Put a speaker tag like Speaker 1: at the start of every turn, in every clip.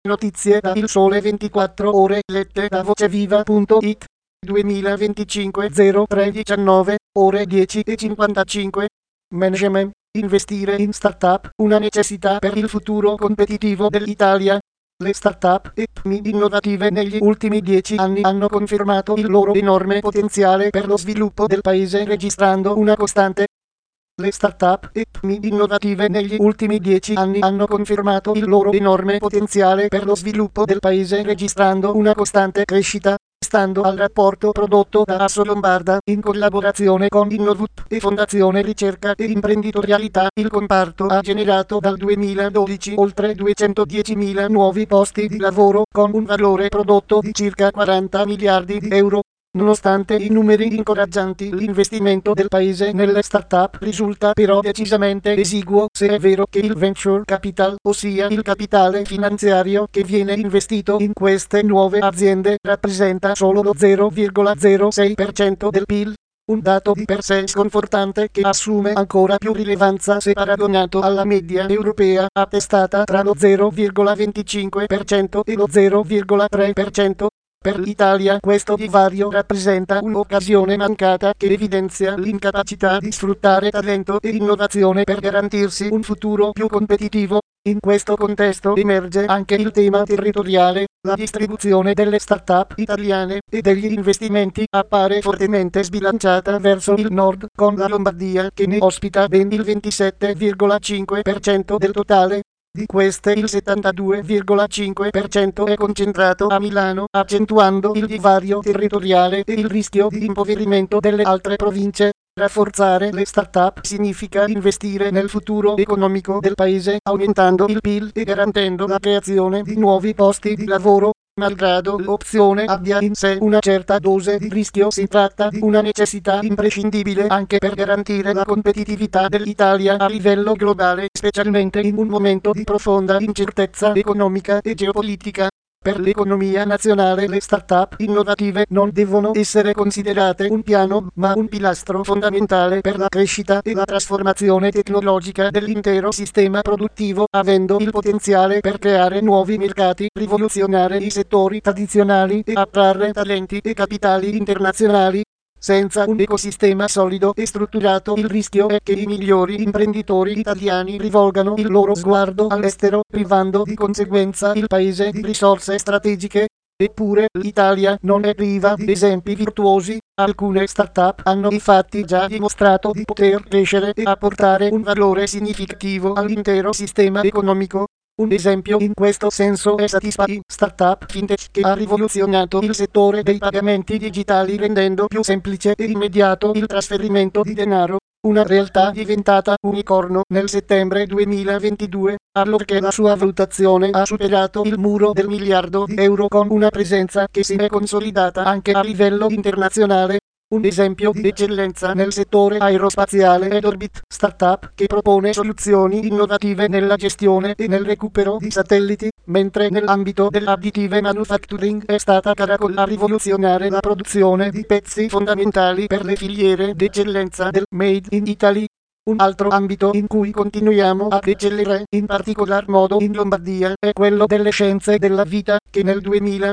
Speaker 1: Notizie da Il Sole 24 Ore lette da voceviva.it 2025 03 ore 10:55. Management. Investire in startup, una necessità per il futuro competitivo dell'Italia. Le startup e PMI innovative negli ultimi 10 anni hanno confermato il loro enorme potenziale per lo sviluppo del paese registrando una costante. Le start-up e PMI innovative negli ultimi 10 anni hanno confermato il loro enorme potenziale per lo sviluppo del paese registrando una costante crescita. Stando al rapporto prodotto da Assolombarda in collaborazione con Innovut e Fondazione Ricerca e Imprenditorialità, il comparto ha generato dal 2012 oltre 210.000 nuovi posti di lavoro con un valore prodotto di circa 40 miliardi di euro. Nonostante i numeri incoraggianti, l'investimento del paese nelle start-up risulta però decisamente esiguo se è vero che il venture capital, ossia il capitale finanziario che viene investito in queste nuove aziende, rappresenta solo lo 0,06% del PIL. Un dato di per sé sconfortante che assume ancora più rilevanza se paragonato alla media europea, attestata tra lo 0,25% e lo 0,3%. Per l'Italia questo divario rappresenta un'occasione mancata che evidenzia l'incapacità di sfruttare talento e innovazione per garantirsi un futuro più competitivo. In questo contesto emerge anche il tema territoriale. La distribuzione delle start-up italiane e degli investimenti appare fortemente sbilanciata verso il nord, con la Lombardia che ne ospita ben il 27,5% del totale. Di queste il 72,5% è concentrato a Milano, accentuando il divario territoriale e il rischio di impoverimento delle altre province. Rafforzare le start-up significa investire nel futuro economico del paese, aumentando il PIL e garantendo la creazione di nuovi posti di lavoro. Malgrado l'opzione abbia in sé una certa dose di rischio, si tratta di una necessità imprescindibile anche per garantire la competitività dell'Italia a livello globale, specialmente in un momento di profonda incertezza economica e geopolitica. Per l'economia nazionale le start-up innovative non devono essere considerate un piano, ma un pilastro fondamentale per la crescita e la trasformazione tecnologica dell'intero sistema produttivo, avendo il potenziale per creare nuovi mercati, rivoluzionare i settori tradizionali e attrarre talenti e capitali internazionali. Senza un ecosistema solido e strutturato il rischio è che i migliori imprenditori italiani rivolgano il loro sguardo all'estero, privando di conseguenza il paese di risorse strategiche. Eppure l'Italia non è priva di esempi virtuosi. Alcune start-up hanno infatti già dimostrato di poter crescere e apportare un valore significativo all'intero sistema economico. Un esempio in questo senso è Satispay, startup fintech che ha rivoluzionato il settore dei pagamenti digitali rendendo più semplice e immediato il trasferimento di denaro. Una realtà diventata unicorno nel settembre 2022, allorché la sua valutazione ha superato il muro del miliardo di euro con una presenza che si è consolidata anche a livello internazionale. Un esempio di eccellenza nel settore aerospaziale è Orbit, startup che propone soluzioni innovative nella gestione e nel recupero di satelliti, mentre nell'ambito dell'additive manufacturing è stata Caracol a rivoluzionare la produzione di pezzi fondamentali per le filiere d'eccellenza del Made in Italy. Un altro ambito in cui continuiamo ad eccellere, in particolar modo in Lombardia, è quello delle scienze della vita, che nel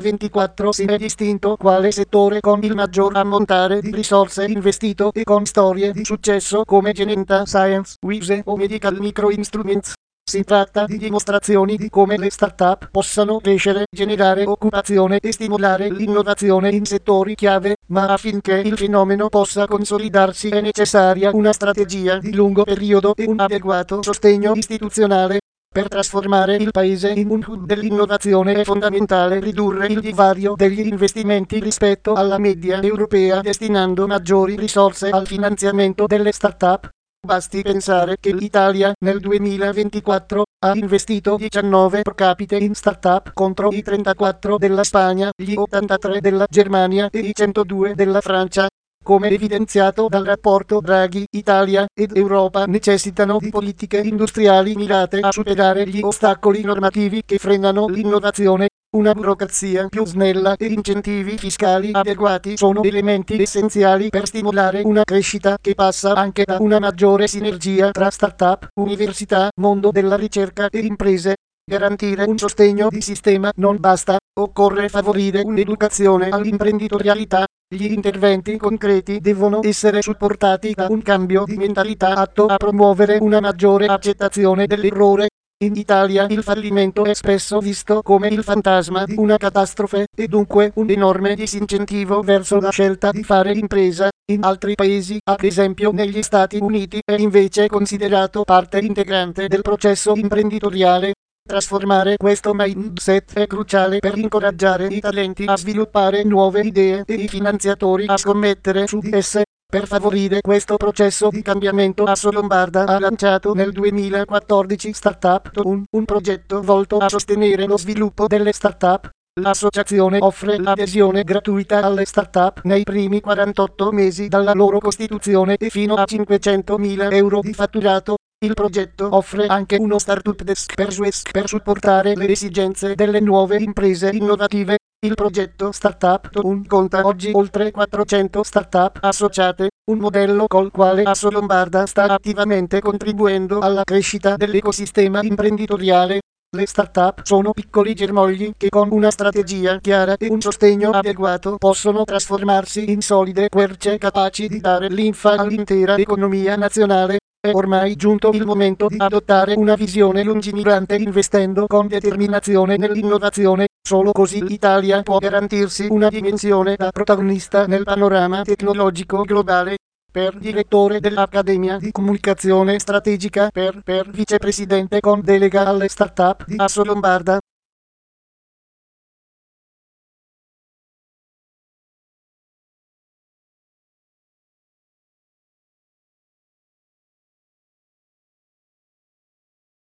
Speaker 1: 2024 si è distinto quale settore con il maggior ammontare di risorse investito e con storie di successo come Genenta Science, Wise o Medical Microinstruments. Si tratta di dimostrazioni di come le start-up possano crescere, generare occupazione e stimolare l'innovazione in settori chiave, ma affinché il fenomeno possa consolidarsi è necessaria una strategia di lungo periodo e un adeguato sostegno istituzionale. Per trasformare il paese in un hub dell'innovazione è fondamentale ridurre il divario degli investimenti rispetto alla media europea destinando maggiori risorse al finanziamento delle start-up. Basti pensare che l'Italia nel 2024 ha investito 19 pro capite in start-up contro i 34 della Spagna, gli 83 della Germania e i 102 della Francia. Come evidenziato dal rapporto Draghi, Italia ed Europa necessitano di politiche industriali mirate a superare gli ostacoli normativi che frenano l'innovazione. Una burocrazia più snella e incentivi fiscali adeguati sono elementi essenziali per stimolare una crescita che passa anche da una maggiore sinergia tra start-up, università, mondo della ricerca e imprese. Garantire un sostegno di sistema non basta, occorre favorire un'educazione all'imprenditorialità. Gli interventi concreti devono essere supportati da un cambio di mentalità atto a promuovere una maggiore accettazione dell'errore. In Italia il fallimento è spesso visto come il fantasma di una catastrofe e dunque un enorme disincentivo verso la scelta di fare impresa. In altri paesi, ad esempio negli Stati Uniti, è invece considerato parte integrante del processo imprenditoriale. Trasformare questo mindset è cruciale per incoraggiare i talenti a sviluppare nuove idee e i finanziatori a scommettere su di esse. Per favorire questo processo di cambiamento, Assolombarda ha lanciato nel 2014 Startup Toon, un progetto volto a sostenere lo sviluppo delle startup. L'associazione offre l'adesione gratuita alle startup nei primi 48 mesi dalla loro costituzione e fino a 500.000 euro di fatturato. Il progetto offre anche uno startup desk per supportare le esigenze delle nuove imprese innovative. Il progetto Startup Toon conta oggi oltre 400 startup associate, un modello col quale Assolombarda sta attivamente contribuendo alla crescita dell'ecosistema imprenditoriale. Le startup sono piccoli germogli che con una strategia chiara e un sostegno adeguato possono trasformarsi in solide querce capaci di dare linfa all'intera economia nazionale. È ormai giunto il momento di adottare una visione lungimirante investendo con determinazione nell'innovazione. Solo così l'Italia può garantirsi una dimensione da protagonista nel panorama tecnologico globale. Per direttore dell'Accademia di Comunicazione Strategica per vicepresidente con delega alle startup di Assolombarda.